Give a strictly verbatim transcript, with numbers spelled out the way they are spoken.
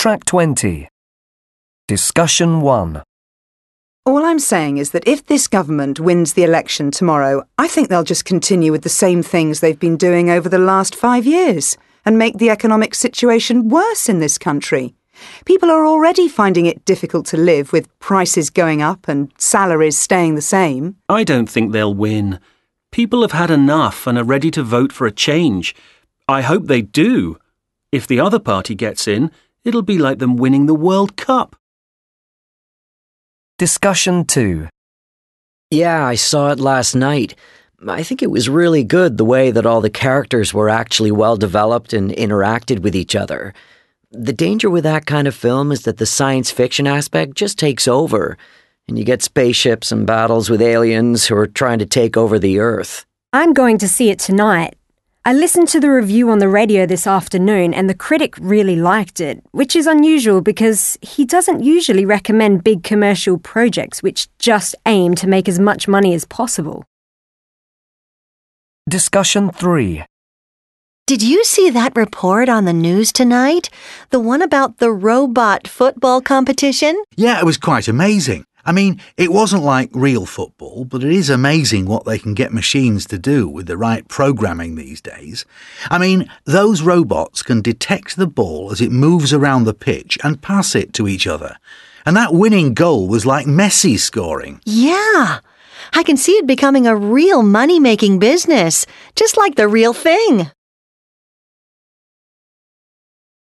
Track twenty. Discussion one. All I'm saying is that if this government wins the election tomorrow, I think they'll just continue with the same things they've been doing over the last five years and make the economic situation worse in this country. People are already finding it difficult to live with prices going up and salaries staying the same. I don't think they'll win. People have had enough and are ready to vote for a change. I hope they do. If the other party gets in, it'll be like them winning the World Cup. Discussion two. Yeah, I saw it last night. I think it was really good the way that all the characters were actually well developed and interacted with each other. The danger with that kind of film is that the science fiction aspect just takes over, and you get spaceships and battles with aliens who are trying to take over the Earth. I'm going to see it tonight. I listened to the review on the radio this afternoon and the critic really liked it, which is unusual because he doesn't usually recommend big commercial projects which just aim to make as much money as possible. Discussion three. Did you see that report on the news tonight? The one about the robot football competition? Yeah, it was quite amazing. I mean, it wasn't like real football, but it is amazing what they can get machines to do with the right programming these days. I mean, those robots can detect the ball as it moves around the pitch and pass it to each other. And that winning goal was like Messi scoring. Yeah, I can see it becoming a real money-making business, just like the real thing.